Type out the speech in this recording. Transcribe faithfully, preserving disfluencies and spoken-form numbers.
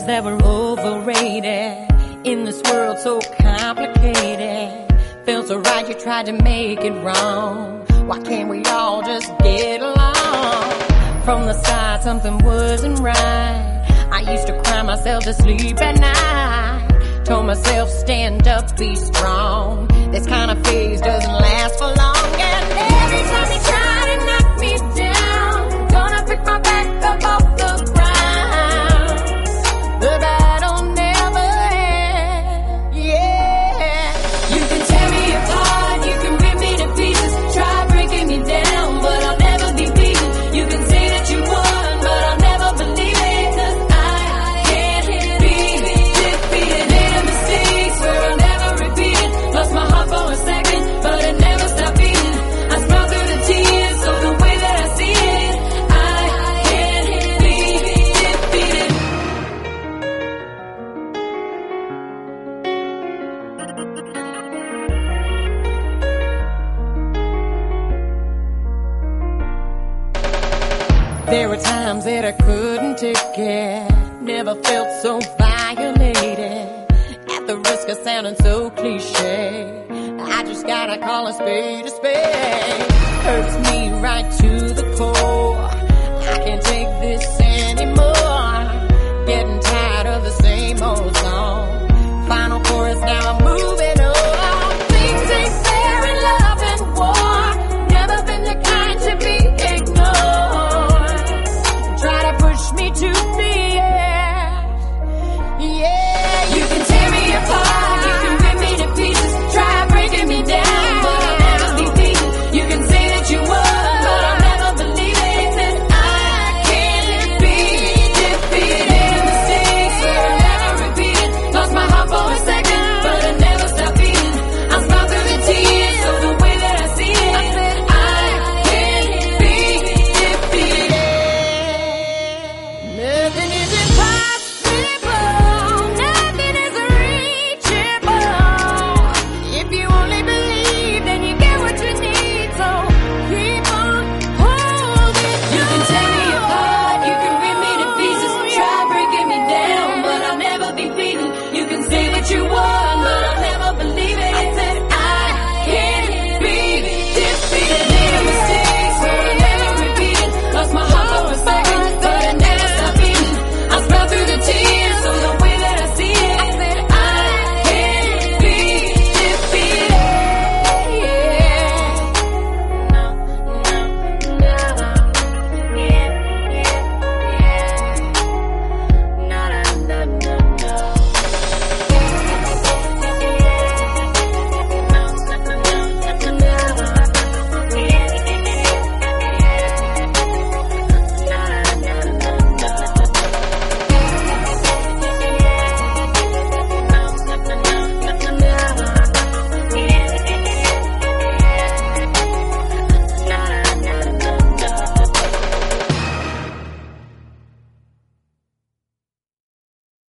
Feelings that were overrated in this world so complicated. Felt so right, you tried to make it wrong. Why can't we all just get along? From the start, something wasn't right. I used to cry myself to sleep at night. Told myself, stand up, be strong. This kind of phase doesn't last for long. And every time you try to knock me down, gonna pick my back up off the ground. The battle never ends, yeah. You can tear me apart, you can rip me to pieces, try breaking me down, but I'll never be beaten. You can say that you won, but I'll never believe it, 'cause I can't be defeated. Made a mistake, swear I'll never repeat it. Lost my heart for a second, but it never stopped beating. I smile through the tears of the way that I see it. I can't be defeated. There were times that I couldn't take it. Never felt so violated. At the risk of sounding so cliche, I just gotta call a spade a spade. Hurts me right to the core. I can't take this anymore. Getting tired of the same old song. Final chorus, now I'm